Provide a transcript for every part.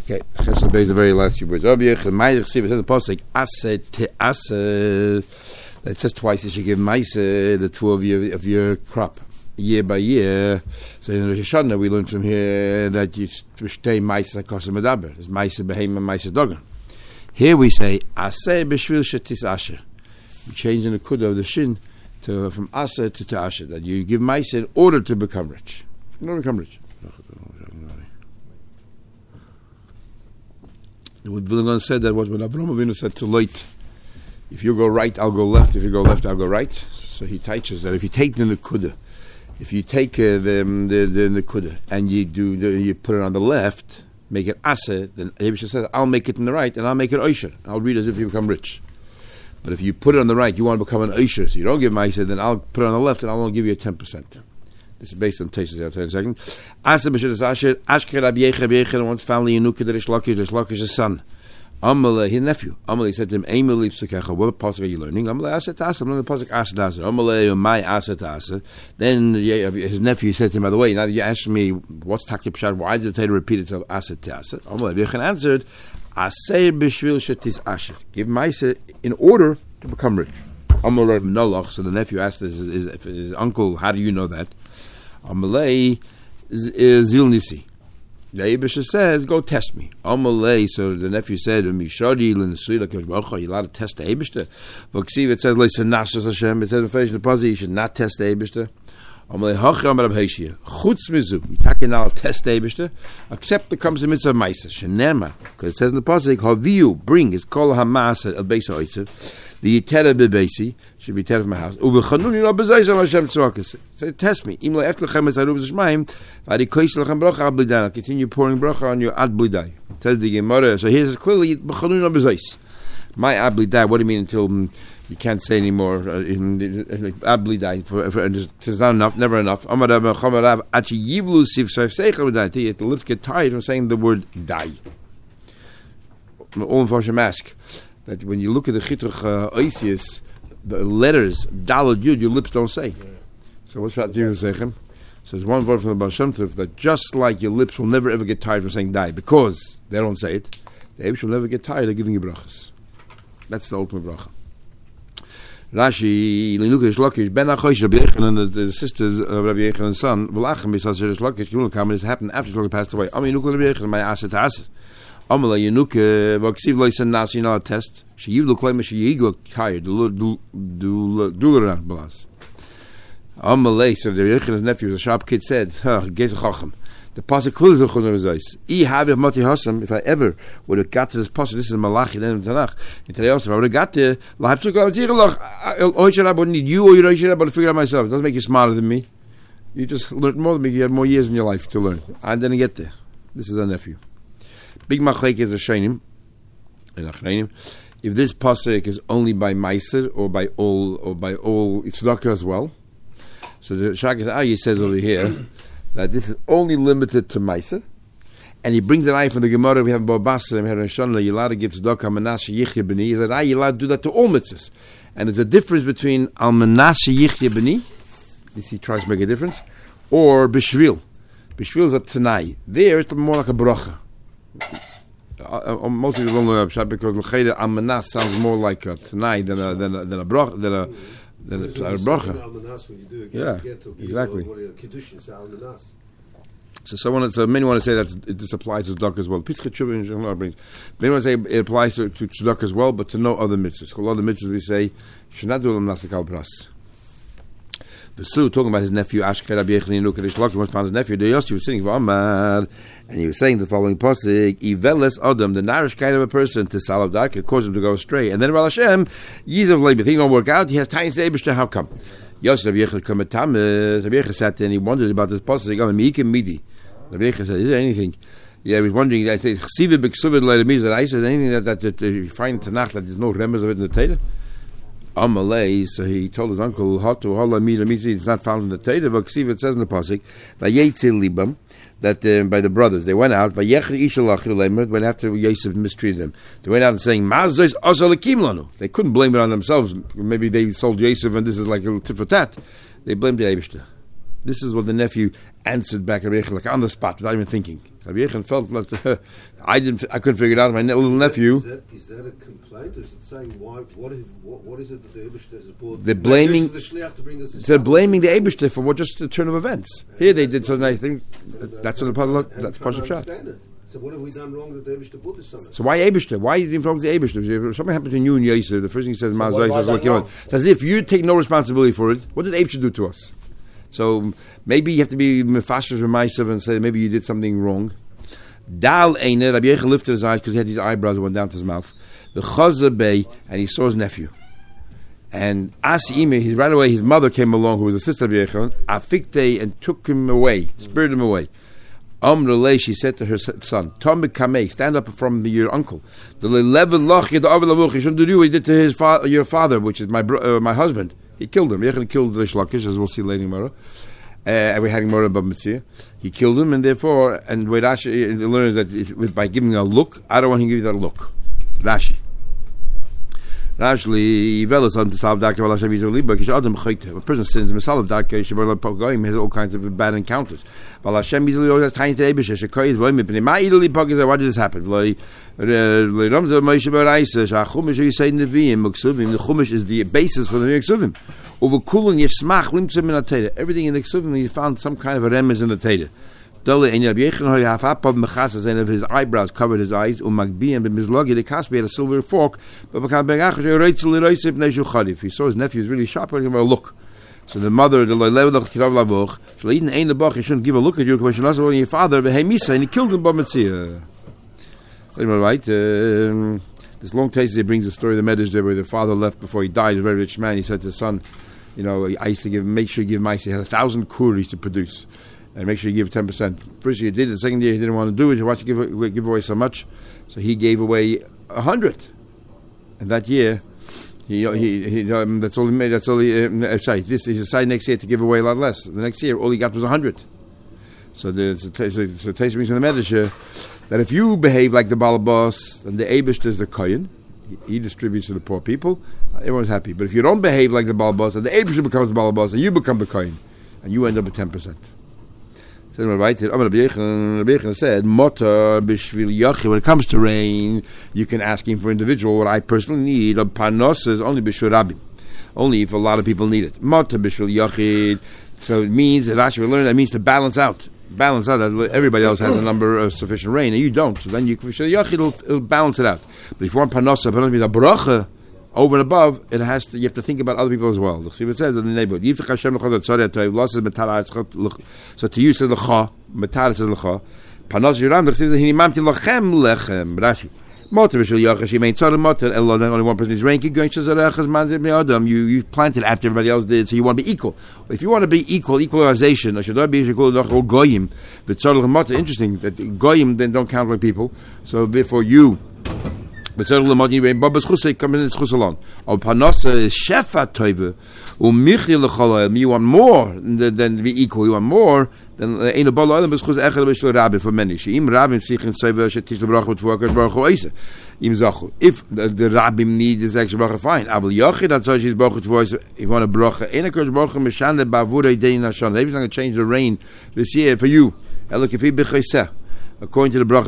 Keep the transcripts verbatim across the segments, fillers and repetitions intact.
Okay, Chesed Beis, the very last few words. Rabbi Yechon, Ma'ir Chsiv, it says in the pasuk, Aseh Te'aseh. It says twice you should give Maaseh, the two of your of your crop, year by year. So in Rosh Hashanah we learn from here that you stay Maaseh Kosa Medaber. There's Maaseh Behem and Maaseh Dogan. Here we say Aseh B'Shvil Shetis Asher. We change the Nekuda of the Shin to from Aseh to Te'asher, that you give Maaseh in order to become rich. In order to become rich. What Vilna said that was when Avraham Avinu said to Lot, if you go right, I'll go left. If you go left, I'll go right. So he teaches that if you take the nekuda, if you take uh, the, the the nekuda and you do the, you put it on the left, make it aseh, then Abisha says, I'll make it in the right and I'll make it oisher. I'll read as if you become rich. But if you put it on the right, you want to become an oisher, so you don't give ma'aseh, then I'll put it on the left and I'll only give you a ten percent. This is based on Tesis. I'll tell you in a second. Aseh b'shir asher, Ashker Rabbi Yecher, Rabbi Yecher, one family, Yenuka, the Rish Lakish, Rish Lakish's son. Amalei, his nephew. Amalei said to him, Emily Psukecha, what pasuk are you learning? Amalei Aseh Taseh, I'm learning the pasuk Aseh Taseh. Amalei, my Aseh Taseh. Then his nephew said to him, by the way, now that you asked me, what's Taki Pshat, why did the Torah repeat itself, Aseh Taseh? Amalei Yechon answered, Aseh b'shvil shetis asher. Give Maaseh in order to become rich. Amalei Nolach, so the nephew asked his, his, his uncle, how do you know that? Amalei Zil Nisi. The Abisha says, go test me. Amalei, so the nephew said, Mishadi l'nesui l'kadosh baruch hu, are you allowed to test the Abishta? V'ksiv, it says, Leisanashas Hashem, it says in the pasuk, you should not test the Abishta. Amalei hacham Rab Heishia, chutz mizu, you take now test the Abishta, except it comes to mitzvah Maaseh, shenema, because it says in the pasuk, Haviyu, bring, is kol haMaaseh, el beisa oitzer, the yitera bebeisi, should be yitera from my house, uvechanuni lo bezayis Hashem tzvakis. Say, test me. Imlo efter lechem es harub zishmayim, v'adi kois lechem bracha ad blidai. Continue pouring bracha on your ad blidai. Says the Gemara. So here's clearly b'chanuni lo bezayis. My ad blidai. What do you mean until um, you can't say anymore? Uh, ad blidai. For, for it's not enough. Never enough. Amar Rav Chama Rav achi yivlu siv seif seicha b'dai. The lips get tired from saying the word dai. All in Farshim ask that when you look at the Chitruch uh, Oisius, the letters Dalad Yud, your lips don't say. So what's that Divin Sechem? So there's one word from the Baal Shem Tov that just like your lips will never ever get tired from saying die, because they don't say it, the Eibush will never get tired of giving you brachas. That's the ultimate bracha. Rashi, Linuka Shlokish, Ben Achosh, Rabbi Yechon, and the, the sisters of Rabbi Yechon's son, V'lachem, B'sas Shlokish, Yunul Kam, this happened after Shlokish passed away. Ami Yunuk Rabbi Yechon, my Aseh Taseh. Amala Yunuk, V'ksiv Lo Yisen Nasi, you know, a test. She Yivlu Klema, she Yigo, tired, do do do do around Blas. Amalei, so the Yechon's nephew, a sharp kid, said, huh, Gez Chacham. The pasuk clearly is a chun of Zayis. I have a Mati Hasam, if I ever would have got to this pasuk, this is Malachi, then in Tanakh. In today also, if I would have got to, I wouldn't need you or your Oisher, but to figure out myself. It doesn't make you smarter than me. You just learned more than me. You had more years in your life to learn. I didn't get there. This is a nephew. Big Machlek is a Shainim. And Achreinim. If this pasuk is only by Meiser or by all, or by all Tzedakah as well. So the Shakis Aryeh says over here that this is only limited to Meiser, and he brings an eye from the Gemara. We have Babasa and Hereshana. You're allowed to give tzedakah Almanashe Yichya B'ni. He said, "Ah, you're allowed to do that to all mitzvahs." And there's a difference between Almanashe Yichya B'ni. This he tries to make a difference, or B'shvil. B'shvil is a Tanai. There it's more like a bracha. Uh, most people don't know that because l'chayda Almanas sounds more like a Tanai than a than a than a bracha than a Then it's a bracha. Yeah, exactly. So someone, so many want to say that this applies to tzedakah as well. Pitzchah Tshuva brings. Many want to say it applies to, to tzedakah as well, but to no other mitzvahs. All other mitzvahs we say you should not do them nasik al bras. Vesu talking about his nephew Ashker Rabbi Yechon Yinuk Rish Lakish. Once found his nephew. The Yossi was sitting v'amar, and he was saying the following pasuk: Iveles Adam, the narish kind of a person to salav dark, it causes him to go astray. And then Rav Hashem, Yizav Leib, if he don't work out, he has time to say, Eibishter, how come? Yossi Rabbi Yechon come tam. Rabbi Yechon sat there and he wondered about this pasuk. He goes, Miikim Midi. Rabbi Yechon said, is there anything? Yeah, he was wondering. I think Chsiva b'Ksuvit le'Remiz that I said anything that that, that, that you find in Tanakh that there's no remez of it in the Torah. Amalei, so he told his uncle, Hatu Hala Mira Mizi, it's not found in the Torah. Vaksiv, it says in the pasuk, Vayetzil Libam, that uh, by the brothers they went out. Vayechri Ishalach Lemer, when after Yosef mistreated them, they went out and saying, Mazos Azalakim Lanu. They couldn't blame it on themselves. Maybe they sold Yosef, and this is like a tit for tat. They blamed the Eibishter. This is what the nephew answered back Rabbi Yechon, like on the spot, without even thinking. Rabbi Yechon felt like uh, I didn't, I couldn't figure it out. My little nephew. Is that, is that a complaint, or is it saying why? What is what, what is it that the Eibishter has brought? They're blaming. The shliach to bring us They're blaming the Eibishter for what just the turn of events. Here they did something. I think that's what the that's Pashup Shot. So what have we done wrong that the Eibishter put this on us? So why Eibishter? Why is he wrong to the Eibishter? If something happened to you and Yosef, the first thing he says, so it's as if you take no responsibility for it. What did Eibishter do to us? So maybe you have to be mefashish remisive and say maybe you did something wrong. Dal Einer, Rabbi Yechon lifted his eyes because he had these eyebrows that went down to his mouth. The Chazah Bey, and he saw his nephew. And Asi Ime, his, right away his mother came along, who was a sister of Rabbi Yechon, Afikte, and took him away, spirited him away. Amrulay, she said to her son, Tomik Kamei, stand up from the, your uncle. The level loch, you shouldn't do what he did to his fa- your father, which is my bro- uh, my husband. He killed him. Yechon killed Rish Lakish, as we'll see later tomorrow. Uh, and we're having more about Mitzvah. He killed him, and therefore, and where Rashi learns that if, with, by giving a look, I don't want him to give you that look. Rashi. Rashi, Velas on the Salv Darka, Val Hashem Yisrael Liba, Kish Adam Chayte. A person sins, Mesalav Darka, Shabar Pogoyim, has all kinds of bad encounters. Val Hashem Yisrael always has tiny to Ebesh, Shekoy is Voim, Pene, Ma Idali Pogis, why did this happen? Vloi, Ramza Moshe Baraisa, Shachumish, you say Nevi'im, Muksuvim, the Chumish is the basis for the Muksuvim. Over Kulun Yeshmach, Limtzim in the Teda. Everything in the Ksuvim, he found some kind of a remez in the Teda. Dole and Rabbi Yechon half up of mechasas, and of his eyebrows covered his eyes. Umagbi and b'mizlogi the kaspi had a silver fork. But he saw his nephew was really sharp. He gave him a look. So the mother, the levelach kirav lavoch, shleiden ein lebach. He shouldn't give a look at you because you're not your father. But hey misa, and he killed him. B'mitzia. Right. Um, this long taste he brings the story of the Medrash there, where the father left before he died. A very rich man. He said to his son, "You know, I used to give. Make sure you give mice. He had a thousand kuris to produce." And make sure you give ten percent. First year he did it, the second year he didn't want to do it, he wanted to give, give away so much, so he gave away a hundred. And that year, he, he, he um, that's all he made, that's all he, uh, sorry, this, he decided next year to give away a lot less. The next year, all he got was a hundred. So the so taste brings from the Medrash that if you behave like the Balabas, then the Eibush is the Kohen, he, he distributes to the poor people, everyone's happy. But if you don't behave like the Balabas, then the Eibush becomes the Balabas, and you become the Kohen, and you end up with ten percent. So Rabbi Yechon said, "Motor b'shvil yachi." When it comes to rain, you can ask him for individual. What I personally need, a panos is only b'shvil rabbi, only if a lot of people need it. Motor b'shvil yachi. So it means that actually we learn that means to balance out, balance out. That everybody else has a number of sufficient rain, and you don't. So then you b'shvil yachi, it'll, it'll balance it out. But if you want panos, panos means a bracha. Over and above, it has to. You have to think about other people as well. See what it says in the neighborhood. So to you says lecha, metar says lecha. Panos yiram. There says hinimamti lachem lechem. Rashi. Motor b'shul yachash. You mean tzara motor. Only one person is rain. Keep going. Shazarachas manzeh bnei adam. You you planted after everybody else did, so you want to be equal. If you want to be equal, equalization. Should be equal to goyim. But tzara motor. Interesting that goyim then don't count like people. So therefore you. But certainly, Babas Chusay come in its Chusalon. Or Panosa is Shefa Toive, or Michli Lecholam. You want more than, than to be equal. You want more than Ein Abal Olam is Chus Echel Bishlo Rabbi for many. Sheim Rabbi Sichin Seiva Shetish Lebrach with Fuakas Baruch Oisa. Im Zachu. If the, the Rabbi need this extra Baruch, fine. Abel Yochid that says she's Baruch with Voice. If you want a Baruch, Ein Akash Baruch Mishande Bavure Dein Hashan. He's not going to change the rain this year for you. Elokifi B'Chaiseh. According to the bracha,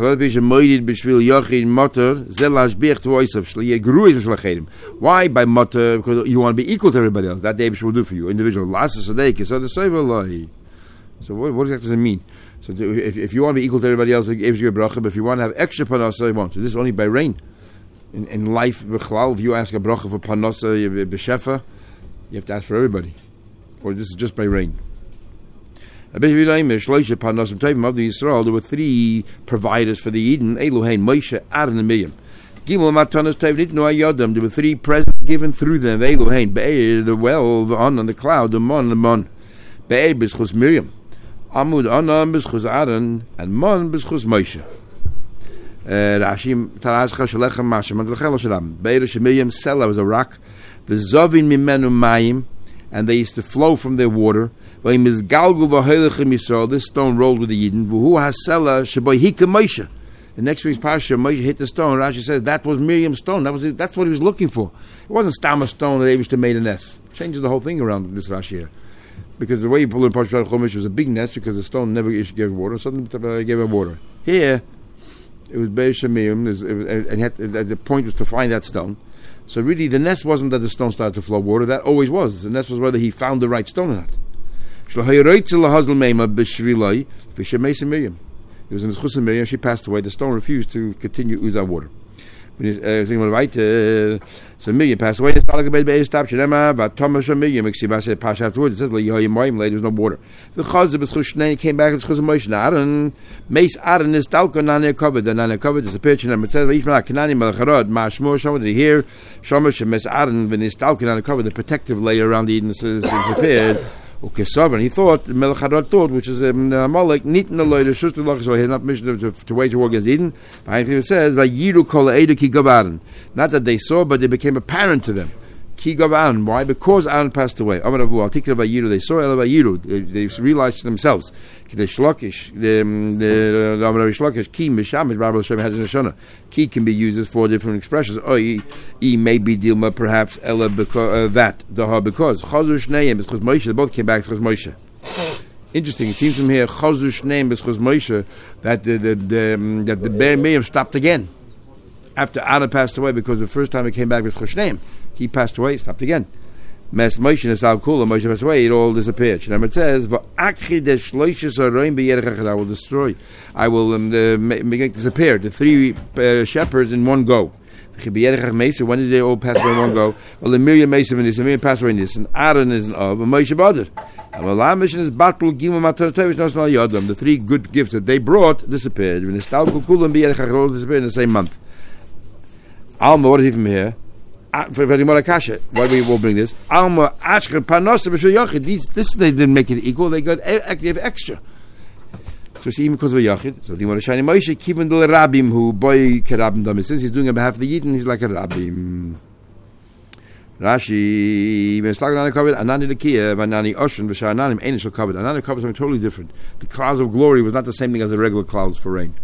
why by motor? Because you want to be equal to everybody else. That the Eibush will do for you. Individual. So the So what, what exactly does it mean? So if, if you want to be equal to everybody else, the Eibush will bracha. But if you want to have extra panasa, you want. So this is only by rain. In, in life, if you ask a bracha for panasa b'shefa, you have to ask for everybody. Or this is just by rain. Of the Yisrael, there were three providers for the Eden: Elohein, Moshe, Aaron, and Miriam. Gimel matanos tevnit no ayodam. There were three presents given through them: Elohein, Be'er, the well, the on, and the cloud, the mon, the mon. Be'er b'schus Miriam, Amud Anam b'schus Aaron, and mon b'schus Moshe. Rashi tarazcha shalechem mashem and l'chel shalam. Be'er shemiriam Sela was a rock. The zovin mimenu mayim, and they used to flow from their water. This stone rolled with the Yidden. The next week's parsha, Moshe hit the stone. Rashi says that was Miriam's stone. That was it, that's what he was looking for. It wasn't Stammer stone that Eibush made an S. Changes the whole thing around this Rashi here. because the way you pull in Parshat Chumash was a big nest because the stone never gave water. Suddenly gave her water. Here, it was Be'er Shemiyim, and had, the point was to find that stone. So really, the nest wasn't that the stone started to flow water. That always was. The nest was whether he found the right stone or not. It was in his chus Miriam. She passed away. The stone refused to continue uza water. When he, uh, so Miriam passed away. But Thomas Miriam, it says, there was no water. The chazah came back. The chus Moshe Aaron, Mace Aaron is talco nane covered. The nane covered disappeared. It says, Kanani Malcharad Mashmur. Someone did hear Shomash and Mace Aaron when his talco nane covered. The protective layer around the Eden disappeared. Okay, sovereign. He thought Melech Hadad thought, which is um, Amalek, nit in the Lord, so he has not mentioned to, to wage war against Eden. It says, "Vayiru kol eidu ki gavaran." Not that they saw, but they became apparent to them. Ki gavaran. Why? Because Aaron passed away. Amar Avu al tikra vayiru. They saw el vayiru. They realized to themselves. The shlokish, the the Amar shlokish ki mishamish Bible Shem had in Shana. Ki can be used as four different expressions. Oh, e, e may be dilma perhaps ella because uh, that the ha because chazu shneim because Moshe. They both came back to Moshe. Interesting. It seems from here chazu shneim because Moshe that the the, the um, that the Be'er Miriam stopped again after Aaron passed away because the first time it came back with Choshneim, he passed away, stopped again. Mes Moshe is al kula, Moshe passed away, it all disappeared. And it says, "Va'akchi de shloishes aroim b'yerech I will destroy, I will um, uh, make it disappear, the three uh, shepherds in one go." When did they all pass away in one go? Well, the Miriam Mesa and this, and Miriam passed away in this, and Aaron is of, and Moshe Bader. And mission is battle gimel matanatevich yodam. The three good gifts that they brought disappeared. When the stalku kulam b'yerech all disappeared in the same month. Alma, what is he from here? For very Morakasha, why do we will bring this? Alma Ashker Panosa B'Shul Yachid. These, this they didn't make it equal. They got active extra. So see, even because of a Yachid. So the Morashani Moshe Kivin Dul Rabim who boy Kerabim Dami. Since he's doing on behalf of the Yidden, he's like a Rabim. Rashi when Slaganani covered Anani Lekia Vanani Ocean V'Shananim Ainishal covered. Anani covered something totally different. The clouds of glory was not the same thing as the regular clouds for rain.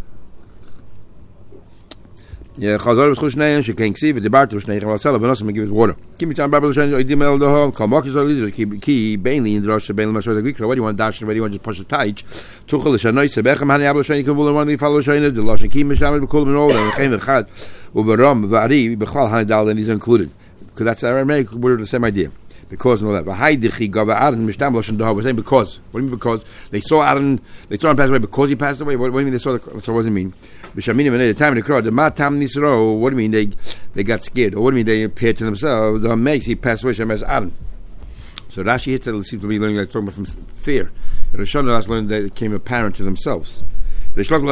Yeah, Chazar was Chushnei, she can't see, but the Bart was Shnei, and Sella, and also give us water. Give me time, Bible, I email the home, call Marcus or leaders, keep key, Bainly, in the Rosh, Bainly, Masher, the Greek, what do you want, Dash, what do you want, just push the Taich, Tuchel, Shanoi, Sebechem, Hani, Abel, Shani, Kabul, one of the follow Shani, the Losh, and Kim, Mishamid, Bekulum, and all, and Chem, and Chad, over Ram, Vari, Bechal, Hani, Dal, and these are included. Because that's Aramaic word, the same idea. Because and all that. V'haidichi gava Aaron mishtam loshen doha. We're saying because. What do you mean because? They saw Aaron. They saw him pass away because he passed away. What, what do you mean they saw? The, so what does it mean? B'shaminim and the time of the crowd. The matam nisro. What do you mean they they got scared? Or what do you mean they appeared to themselves? The makes he passed away. Shem as Aaron. So Rashi here seems to be learning like talking about from fear. And Rishon last learned that it became apparent to themselves. He didn't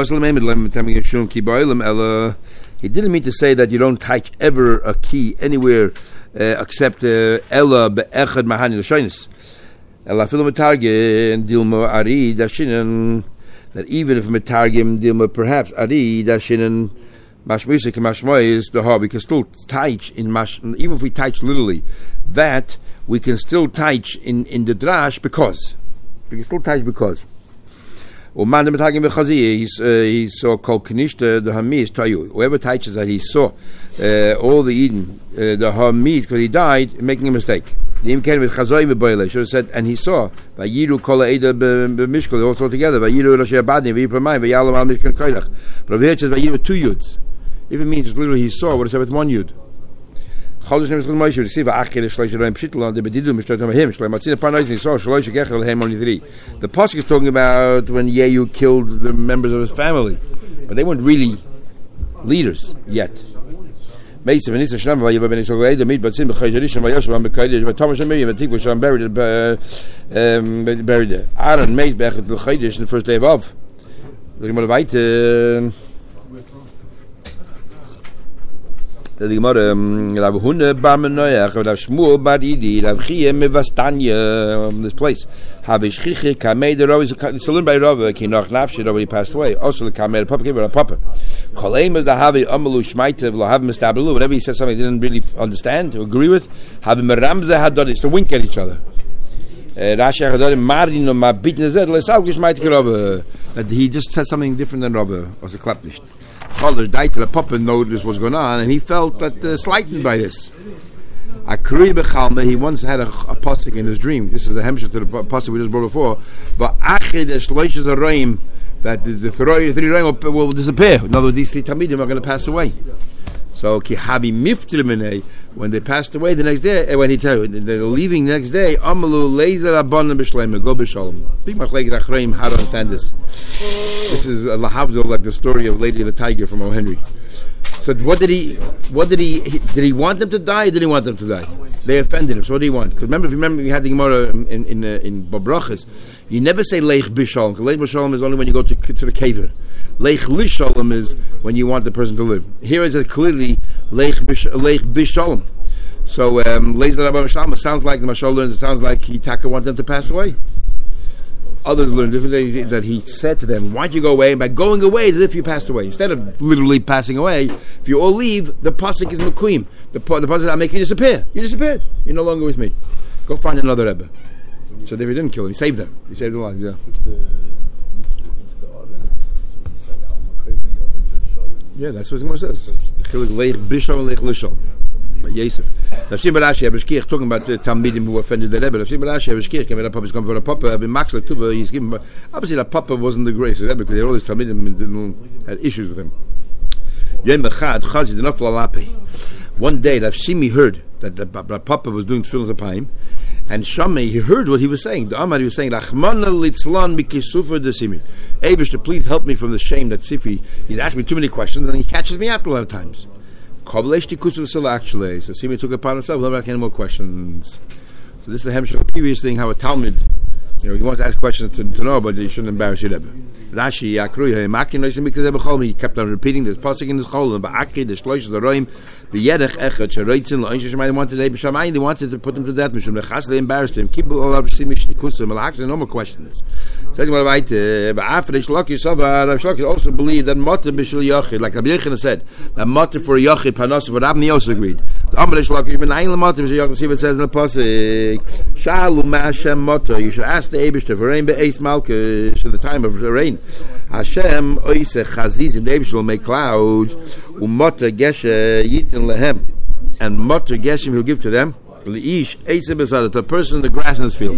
mean to say that you don't touch ever a key anywhere. Uh, except Ella be'echad mahani l'shoynis. Ella filu metargim dilma ari dashinen. That even if metargim dilma perhaps ari dashinen mashmuisik mashmois the hobby can still teach in mash. Even if we teach literally, that we can still teach in in the drash because we can still teach because. Or man the metargim bechazi he he saw kol knishta the hamis tayu. Whoever teaches that he saw uh, all the Eden uh, the hamis because he died making a mistake. The imkan with chazoi beboile should have said and he saw vayiru kol eda b'mishkol also together vayiru rashi abadni v'yipromai v'yalam al mishkan koilach. But over here it says vayiru two yuds. If it means it's literally he saw, what is it with one yud? The pasuk is talking about when Yehu killed the members of his family, but they weren't really leaders yet. Buried uh, um, buried there. Aaron made back at the Chaydish in the first day of Av. The Gemara, Rav Huna bar Menoach, Rav Shmuel bar Idi, Rav Chia mevastanya, this place. Have Shchiche Kamei the Rav is to learn by Rav Kinach Nafshi already passed away. Also the Kamei the Papa gave her a Papa. Koleim is the Havi Amalu Shmaitev Lo Have Mistabalu. Whatever he said something he didn't really understand or agree with. Have Meramze Hadod is to wink at each other. Rashi Hadod Mardino Mabit Nezed Lesau Gishmaite Rav. That he just said something different than Rav was a klapnish. Father died to the Papa noticed what's going on, and he felt that uh, slighted by this. Akrui bechalme, he once had a, a pasuk in his dream. This is the hemshah to the pasuk we just brought before. But achid eshloishes aroim, that the, the three roim will, will disappear. In other words, these three talmidim are going to pass away. So ki habi miftil, when they passed away the next day, when he tell you they're leaving the next day, amalu leizer abon b'shleim, go b'shalom. Big machlekes achreim how to understand this. This is a lahavdol, like the story of Lady of the Tiger from O. Henry. So what did he? What did he? Did he want them to die? Or did he want them to die? They offended him. So what did he want? Because remember, if you remember, we had the Gemara in in uh, in Babrachas. You never say leich b'shalom. Leich b'shalom is only when you go to to the caver. Leich lishalom is when you want the person to live. Here it says clearly leich b'shalom. So um, leich rabba b'shalom. It sounds like the Mashal learns. It sounds like he taka want them to pass away. Others learn differently, that he said to them, why don't you go away? And by going away, it's as if you passed away. Instead of literally passing away, if you all leave, the pasuk is mekuim. The, the pasuk is, I'll make you disappear. You disappeared. You're no longer with me. Go find another Rebbe. So they didn't kill him. He saved them. He saved their lives, yeah. Yeah, that's what the Gemara says. Leich bishol, leich lishol. But Yosef. Nafsim Barashi Abishkir talking about the Talmidim who offended the Rebbe. Nafsim Barashi Abishkir came up. He's come for a papa. Been Maxler Tuva. He's given. Obviously, the papa wasn't the greatest Rebbe because all these Talmidim had issues with him. Yom Echad Chazid Nafla Lape. One day, Rav Shimi heard that the papa was doing tefillin zapayim, and Shammai he heard what he was saying. The Amar he was saying, "Rachmana litzlan mikisufa desimi." Eibush, to please help me from the shame that Sifi. He's asking me too many questions, and he catches me out a lot of times. Actually, so Simi took it upon himself. He'll not any more questions. So this is the hemshah, the previous thing. How a Talmud, you know, he wants to ask questions to, to know, but he shouldn't embarrass your Rebbe. Rashi Yakruy Makin he kept on repeating this pasuk in his chol and Ba'akri the shloish the roim b'yedech echad sheroitzin lo'insh shemayim wanted to b'shamayim they wanted to put him to death. Mishum lechas they embarrassed him. Keep all our simish nikusum malachs no more questions. Says what about ba'afre shloki savar. Rav Shloki also believed that moter b'shul yachid, like Rabbi Yochanan said, that moter for a yachid panos for Rabbi also agreed. The Amar Shloki ben ayin moter b'shul yachid. See what it says in the pasuk. Shalu ma'ashem moter. You should ask the Eibishter for rain be'eis malkish in the time of the rain. Hashem oise chazizim, the Eibishter will make clouds, umoter geshe yitin lehem, and moter geshim he'll give to them, leish eise besada, to a person in the grass in his field.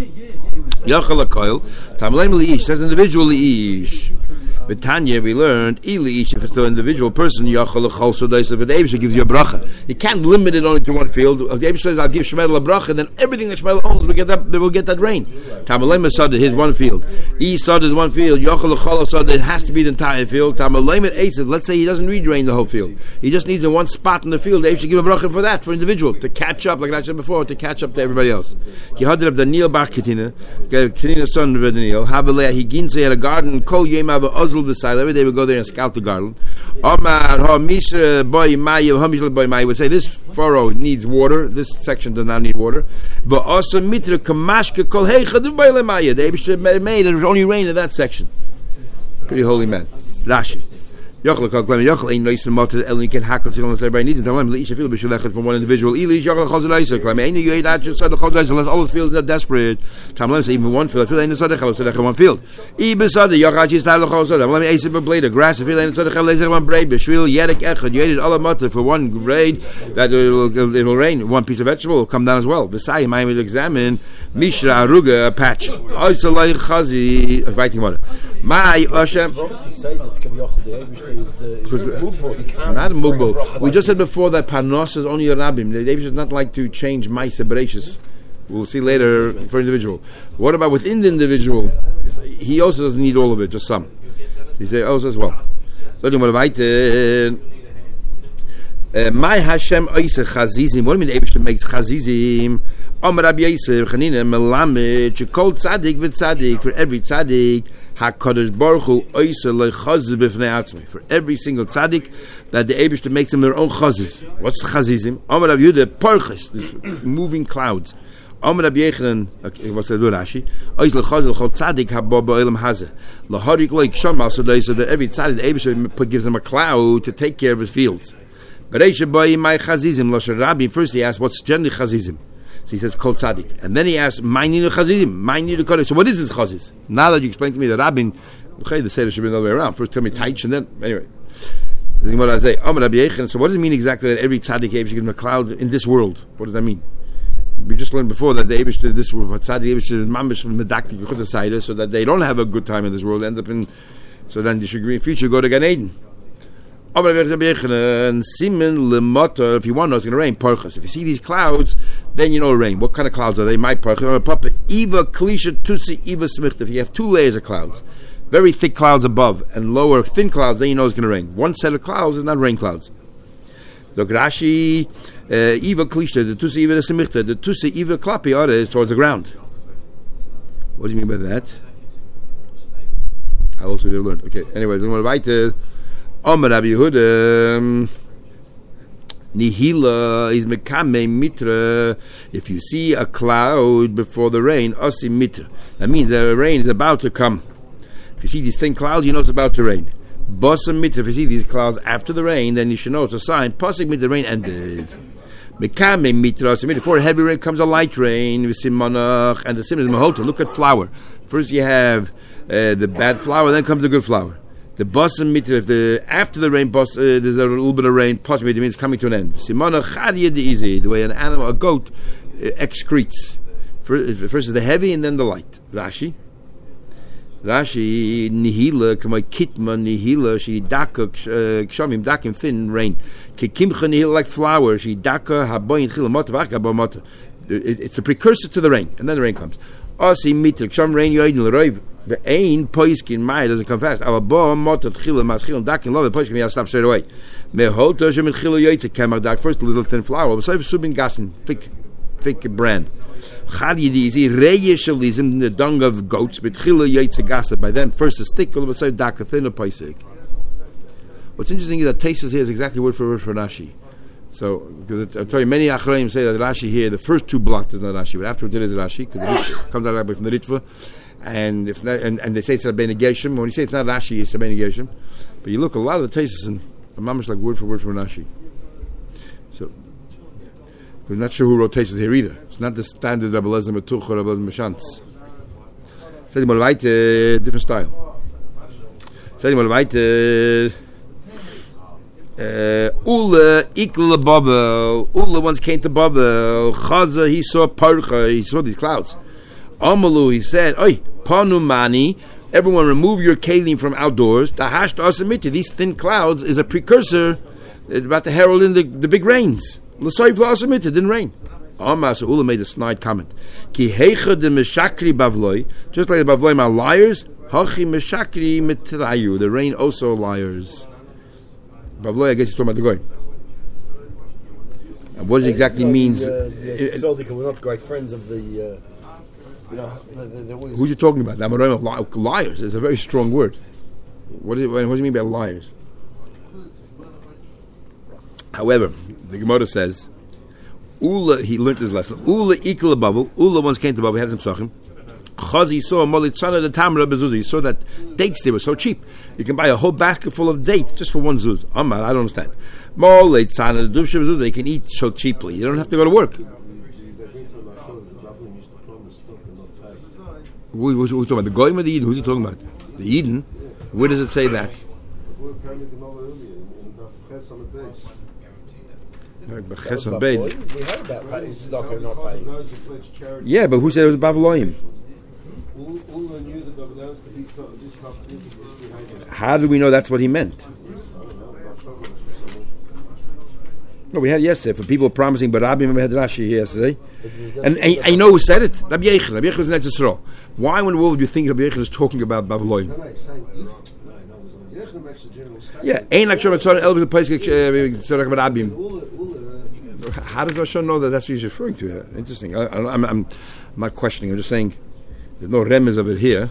Yachal hakoil, tamleim leish, says individual leish. But Tanya, we learned, if it's the individual person, the Eibishter gives you a bracha. You can't limit it only to one field. If the Eibishter says, I'll give Shmuel a bracha, then everything that Shmuel owns will get that, they will get that rain. Tamalema Sada, his one field. E Sada is one field. Yochel Chol Sada, it has to be the entire field. Tamalema Eitzid, let's say he doesn't read rain the whole field. He just needs in one spot in the field. The Eibishter give a bracha for that, for individual, to catch up, like I said before, to catch up to everybody else. He had of Daniel Bar Ketina, Ketina's son of Daniel, Habaleh, he ginse had a garden, Kol Yemav Oz. Every day we go there and scout the garden. Omar ha misra boy mayu hamishal boy mayu would say this furrow needs water. This section does not need water. But also mitra kamashka kol heichadu boy mayu. The Eibishter made it was only rain in that section. Pretty holy man. Rashi. Yochel kol klem yochel ein noisen motor elin can hackle till everybody needs it. Tell him leisha feel b'shulechet from one individual. Eli yochel chol zelaisa klem ein you eat out just the chol zelaisa unless all the fields are desperate. Tell him say even one field. Feel ein tzadich chol tzadich one field. I besada yochel just the chol tzadich. Let me ace a blade of grass. Feel ein tzadich chol tzadich one braid. B'shvil yedek echad. You ate it all motor for one grade that it will, it will rain. One piece of vegetable will come down as well. Beside him I will examine mishra aruga a patch. Oisalay chazi fighting water. My Hashem. Not a mugbal. We just said before that panos is only a rabbim. The Eibishter does not like to change ma'aseh bereishis. We'll see later for individual. What about within the individual? He also doesn't need all of it, just some. He says also as well. My Hashem oise chazizim. What do you mean the Eibishter makes chazizim? Amar Rabbi Yosef Chanina melamed shekol tzadik v'tzadik, for every tzadik HaKadosh Baruch Hu oise lechazz b'fnei atzmei, for every single tzadik that the Eibishter makes them their own chazis. What's chazizim? Amar Rabbi Yehuda parchis, this moving clouds. Amar Rabbi Yochanan, okay, what's the Rashi? Oise lechazz l'chol tzadik haba ba'olam hazeh laharik loik shamal, so that every tzadik the Eibishter gives them a cloud to take care of his fields. But Eisha boy my chazizim l'sher Rabbi. First he asks what's generally chazizim. So he says kol tzadik, and then he asks my ninu chazizim, my ninu kodesh. So what is this chazis? Now that you explain to me the rabbin, okay, the seder should be the other way around. First tell me taich, and then anyway. What I say, Amar Rabbi Yochanan. So what does it mean exactly that every tzaddik should give him a cloud in this world? What does that mean? we just learned before that the Eibush did this with Hatzad, the Eibush did Mamish Medakti Gechut so that they don't have a good time in this world, end up in, so then you should agree in future go to Gan Eden. If you want to know it's going to rain, parchas. If you see these clouds, then you know rain. What kind of clouds are they? My parchas. Eva klisha tusi eva smichta. If you have two layers of clouds, very thick clouds above and lower thin clouds, then you know it's going to rain. One set of clouds is not rain clouds. So Rashi, eva klisha, the tusi eva smichta, the tusi eva klapi are is towards the ground. What do you mean by that? How else would you learn? Okay. Anyway, we're going to Omer Rabbi Yehuda Nihila is Mekame Mitra. If you see a cloud before the rain, Osi Mitra. That means the rain is about to come. If you see these thin clouds, you know it's about to rain. Bosa Mitra. If you see these clouds after the rain, then you should know it's a sign. Posik Mitra, the rain ended. Mekame Mitra, Osi Mitra. Before a heavy rain comes a light rain. V'simonach, and the sim is Mahota. Look at flour. First you have uh, the bad flour, then comes the good flour. The bosom mitra, if the after the rain, boss, uh, there's a little bit of rain. Possibly it means coming to an end. Simona chadiyad easy, the way an animal, a goat, uh, excretes. First, first is the heavy and then the light. Rashi, Rashi nihila kamay kitma nihila she daka kshamim dakim fin rain. Kikimcha nihila like flour she daka haboyin chila motavach habomata. It's a precursor to the rain, and then the rain comes. Asi mitra ksham rain yoidin l'roiv. The ain poiskin mai doesn't come fast. Our bo motot chila maschil dakin love the poiskin may stop straight away. Me holto shemit chila yoitze kemar dak first a little thin flour. But so subin gasin thick, thick brand. Chad yidizi reyeshalizim the dung of goats but chila yoitze gasa. By then first is thick, all of a sudden dak a thinner poisik. What's interesting is that Taisus here is exactly word for word for Rashi. So, because I'll tell you, many Achraim say that Rashi here, the first two blocks is not Rashi, but afterwards it is Rashi because it comes out from the Ritva. And if not, and, and they say it's a benegation. When you say it's not Rashi, it's a benegation. But you look, a lot of the tastes and mamish like word for word from Rashi. So we're not sure who wrote tastes here either. It's not the standard Rabbi Elazar Metuch or Rabbi Elazar Meshantz. Say mal weiter, different style. Say mal weiter. Ula ikla Babel. Ula once came to Babel. Chaza he saw parcha. He saw these clouds. Amalu he said, "Oi." Panumani, everyone remove your kalim from outdoors. Tahash asamiti, these thin clouds is a precursor about to herald in the, the big rains. L'soif la'asamiti, didn't rain. Amar so Ula made a snide comment. Ki heicha de meshakri bavloi, just like the bavloi are liars. Hachi meshakri mitrayu, the rain also liars. Bavloi, I guess he's talking about the goy. And what does it exactly means? Uh, yeah, so we're not great friends of the. Uh, You know, they're, they're who's you talking about? The liars is a very strong word. What, is it, what do you mean by liars? However, the Gemara says, Ula, he learned his lesson. Ula ikla Babel. Ula once came to Babel, he had some psachim. Chazi saw Molitzana the Tamra Bezuzah. He saw that dates, they were so cheap. You can buy a whole basket full of dates just for one zuz. Amar, I don't understand. Molitzana the Dubshe Bezuzah, they can eat so cheaply. You don't have to go to work. Who, who, who's talking about? The Goyim or the Eden? Who's he talking about? The Eden? Where does it say that? Yeah, but who said it was Babylonian? How do we know that's what he meant? No, we had yesterday for people promising, but Rabbi had Rashi yesterday. And I know who said it. Rabbi Yechon. Rabbi Yechon was in Eretz. Why in the world do you think Rabbi Yechon is talking about Babylon? No, no, it's saying if. No, no, Yechon makes a general statement. Yeah, ain't like Shem Tzara El the place Tzara about Abim. How does Moshe know that that's what he's referring to? Here? Interesting. I, I'm, I'm, I'm not questioning. I'm just saying there's no remez of it here.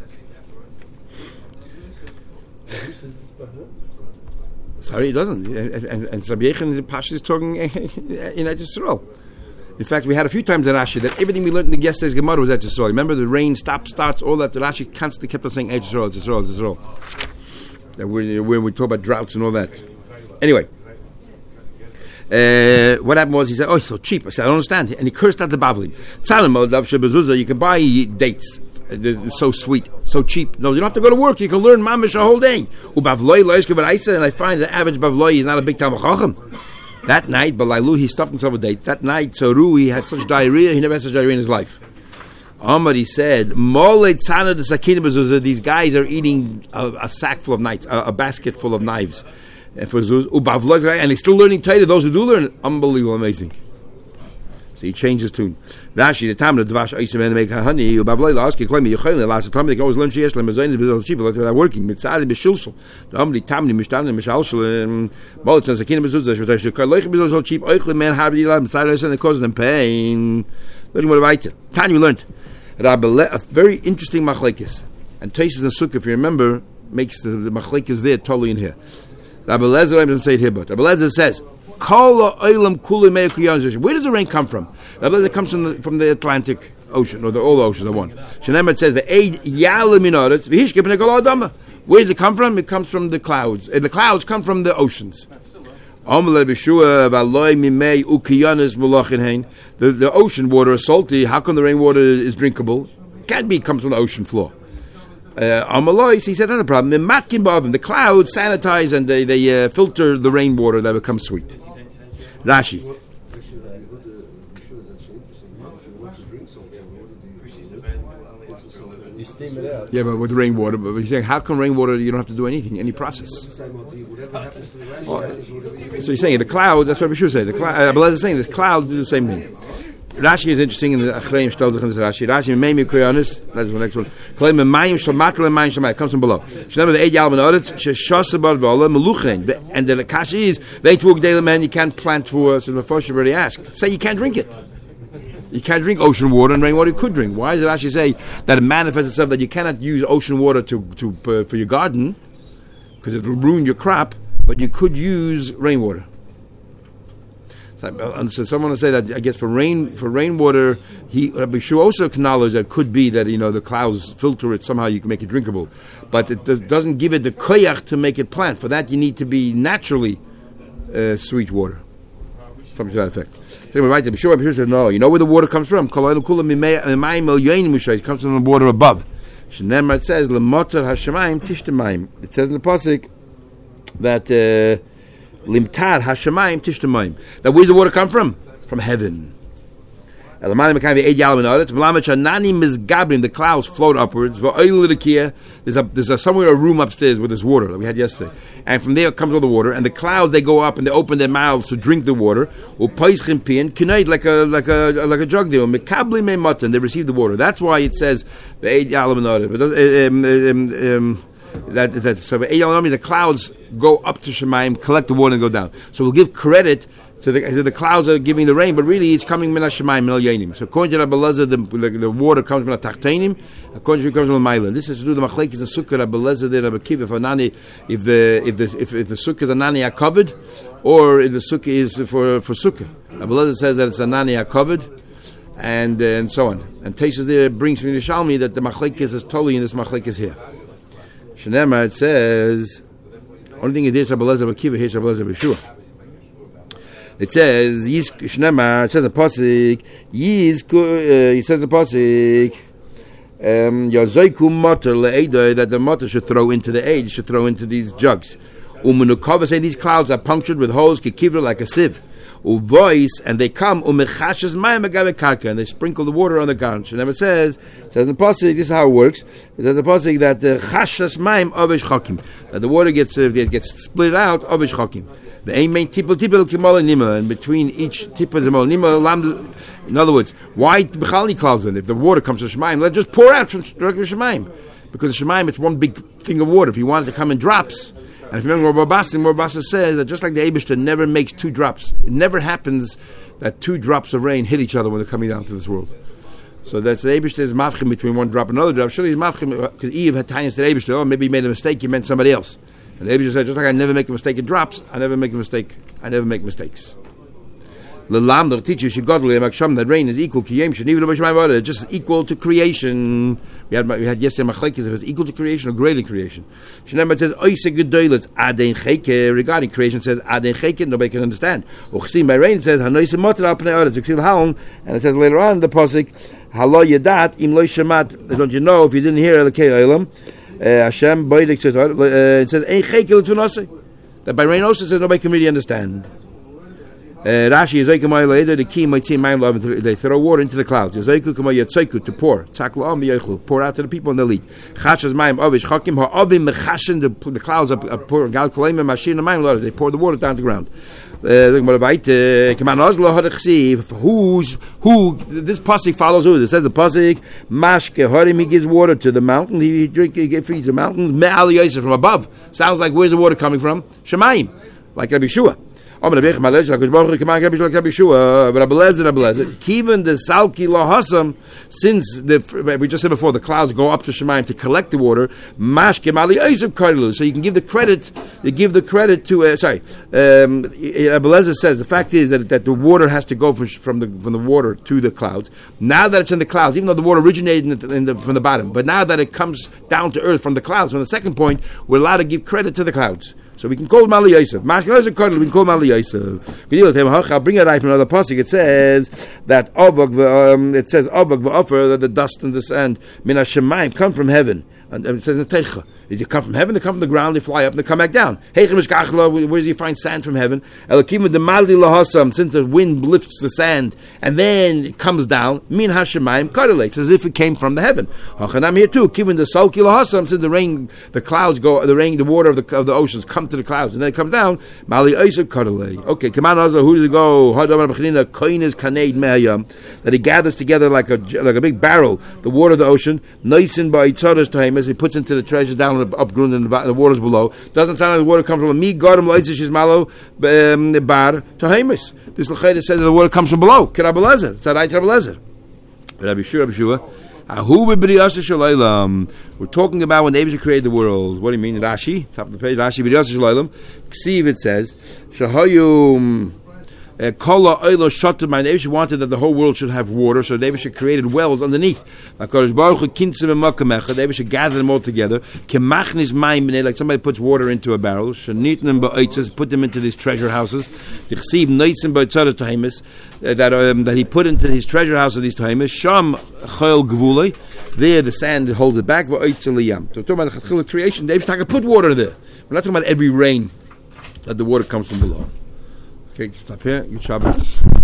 Sorry, he doesn't. And, and, and Rabbi Yechon, the Pasha is talking in Eretz Yisrael. In fact, we had a few times in Rashi that everything we learned in yesterday's Gemara was Eretz Yisrael. Remember, the rain stops, starts, all that. The Rashi constantly kept on saying Eretz Yisrael, Eretz Yisrael, Eretz Yisrael. That we, when we talk about droughts and all that. Anyway, uh, what happened was he said, "Oh, it's so cheap." I said, "I don't understand." And he cursed out the Bavlim. You can buy dates. They're so sweet, so cheap. No, you don't have to go to work. You can learn mamish a whole day. And I find the average bavloi is not a big Talmud Chacham. That night, Balailu, he stuffed himself a date. That night, so Rui had such diarrhea, he never had such diarrhea in his life. Amar, he said, these guys are eating a, a sack full of knives, a, a basket full of knives. And they're still learning Torah, those who do learn, unbelievable, amazing. So he changed his tune. Rashi, the time of the Dvash Oisem and make honey, Ubavloy ask you claim you the last time they can always learn Sheyesh Lemazon is cheap, like they're working. Mitzadi Bishilshel. The Amri Tamni Mishtan and Mishalshel Molot and Sakin Bezuz, which I should call like Bezuz cheap, Oichle man have you Mitzadi and cause them pain. Learning what about it. Tanya we learned. Rabbi a very interesting machlekes. And Taisus and Sukkah, if you remember, makes the, the machlekes there totally in here. Rabbi Lezer doesn't say it here, but Rabbi Lezer says, where does the rain come from? It comes from the, from the Atlantic Ocean, or the all oceans, the one. It says, where does it come from? It comes from the clouds. And the clouds come from the oceans. The, the ocean water is salty. How come the rainwater is drinkable? Can't be, it comes from the ocean floor. Uh, Amalois, he said that's a problem. The clouds sanitize and they, they uh, filter the rainwater that becomes sweet. Rashi. You steam it out. Yeah, but with rainwater. But he's saying, how come rainwater you don't have to do anything, any process? Oh, so he's saying the cloud. That's what we should say. The cloud. Uh, but as saying, the clouds do the same thing. Rashi is interesting in the Achreim stellt sich in this Rashi. Rashi mei mi koyanis. That's the next one. Claim mayim shamatl and mayim shamayim comes from below. Shnever the eight yalman oretz sheshasabar v'ola meluchein. And the kashi is they tvug daily man you can't plant for. So the first you already asked. Say you can't drink it. You can't drink ocean water and rainwater. You could drink. Why does it actually say that it manifests itself that you cannot use ocean water to to uh, for your garden because it will ruin your crop, but you could use rainwater. So, and so someone will say that I guess for rain for rainwater, he Rabbi Shua also acknowledged that it could be that you know the clouds filter it somehow you can make it drinkable, but it does, doesn't give it the koyach to make it plant. For that you need to be naturally uh, sweet water. Something to that effect. So right, Rabbi Shua, Rabbi Shua says no. You know where the water comes from? It comes from the water above. It says lemotar hashemayim tishtamayim. It says in the pasuk that. Uh, Limtar hashemayim tishtemayim. That where's the water come from? From heaven. The clouds float upwards. There's a there's a, somewhere a room upstairs with this water that we had yesterday, and from there comes all the water. And the clouds they go up and they open their mouths to drink the water. Like a like a like a jug deal. They receive the water. That's why it says the eight yalam That, that so the clouds go up to Shemayim, collect the water and go down. So we'll give credit to the the clouds are giving the rain, but really it's coming min Shemayim min al Yainim. So according to Rabbi Lezer, the, the, the water comes min Tachtainim. According to comes min Mailah. This is to do the machlek is the sukkah Rabbi Lezer the Rabbi Kiva if anani if the if the if, if the sukkahs anani are covered, or if the sukkah is for for sukkah. Rabbi Lezer says that it's anani are covered. And uh, and so on. And Taisus there brings from the Shalmi that the machlek is totally in this machlek is here. Shnema, it says, only thing it is Rabbi Lezer Akiva, here's Rabbi Lezer B'Shua. It says, Yiz Shnema, it says in Pasik, Yiz, uh, it says in Pasik, Yazoiku Motor le'edoi, that the motor should throw into the aid, should throw into these jugs. Umunukova say these clouds are punctured with holes, kikivra like a sieve. Voice and they come umechashes mayim karka and they sprinkle the water on the ground. And it says, it says in the pasuk, this is how it works. It says in the pasuk that the chashes mayim ovish chakim, that the water gets uh, gets split out ovish chakim. The aim main tipul tipul kimol nima, and between each tipul kimol nima lam. In other words, why b'chali clouds then? If the water comes to Shemayim, let it just pour out from directly Shemayim, because Shemayim it's one big thing of water. If you want it to come in drops. And if you remember what Babasa, Babasa says that just like the Eibishter never makes two drops, it never happens that two drops of rain hit each other when they're coming down to this world. So that's the Eibishter is mafchim between one drop and another drop. Surely he's mafchim because Eve had tiniest to the Eibishter. Oh, maybe he made a mistake. He meant somebody else. And the Eibishter said, just like I never make a mistake in drops, I never make a mistake. I never make mistakes. L'lam the teacher shegodli maksham that rain is equal kiyem sheniv l'bashmai just equal to creation. We had we had yesterday machlekes if it's equal to creation or greater creation. Shneimah says oise gedoyles adein cheke regarding creation says adein cheke nobody can understand. Uchsim by rain says hanoise moter al pnei oretz uxil halon and it says later on in the pasuk halo yadat im lo shamat. Don't you know if you didn't hear elokei olam Hashem boidik says uh, it says ein cheke l'tfunose that by rain also says nobody can really understand. Uh, Rashi is later the key might see mind love. They throw water into the clouds. To pour, pour out to the people in the lead. The, the clouds up, up pour. They pour the water down to the ground. Uh, who's who? This pasuk follows who? It says the pasuk Mashke Harim. He gives water to the mountain. He drink. He feeds the mountains. Me'al Yosef from above. Sounds like where's the water coming from? Shemayim, like Rabbi Shua. Even the salki lahasam, since the we just said before the clouds go up to Shemayim to collect the water, so you can give the credit. You give the credit to uh, sorry. Um, Abelezer says the fact is that, that the water has to go from, from the from the water to the clouds. Now that it's in the clouds, even though the water originated in the, in the, from the bottom, but now that it comes down to earth from the clouds, from the second point, we're allowed to give credit to the clouds. So we can call Mali Yosef. We can call Mali Yosef. I'll bring it out from another pasuk. It says that um, it says that the dust and the sand min hashemayim come from heaven. And it says in Teicha, they come from heaven, they come from the ground, they fly up, and they come back down. Where does he find sand from heaven? Since the wind lifts the sand and then it comes down, min hashemayim correlates as if it came from the heaven. Hachanam here too. Given the salki lahasam, since the rain, the clouds go, the rain, the water of the of the oceans come to the clouds and then it comes down. Mali Yosef correlate. Okay, come on, who does it go? That he gathers together like a like a big barrel, the water of the ocean. Noisin by itzaras to as he puts into the treasures down in the upground and the, the waters below. Doesn't sound like the water comes from me. Garam loitzish malo bar to Hamas. This lechayda says that the water comes from below. Kerabelezer. It's a right Kerabelezer. Rabbi Shua, Rabbi Shua. We're talking about when Abishah created the world. What do you mean? Rashi, top of the page. Rashi b'riyasa shalaylam. Ksiv it says shahayum. Kola oilo shotem. My Abishah wanted that the whole world should have water, so Abishah created wells underneath. HaKadosh Baruch Hu kintzim v'makam echad. Abishah gathered them all together. Kemachnis mayim b'nei, like somebody puts water into a barrel. Shenitnem ba'otzes, put them into these treasure houses. Dichsiv noitzim ba'otzaras tohemis, that um, that he put into his treasure house of these tohemis. Sham chol gvulei. There the sand holds it back. Va'otzel liyam. So we're talking about the Chatchila creation. Abishah could put water there. We're not talking about every rain that the water comes from below. Okay, stop here. Good Shabbos.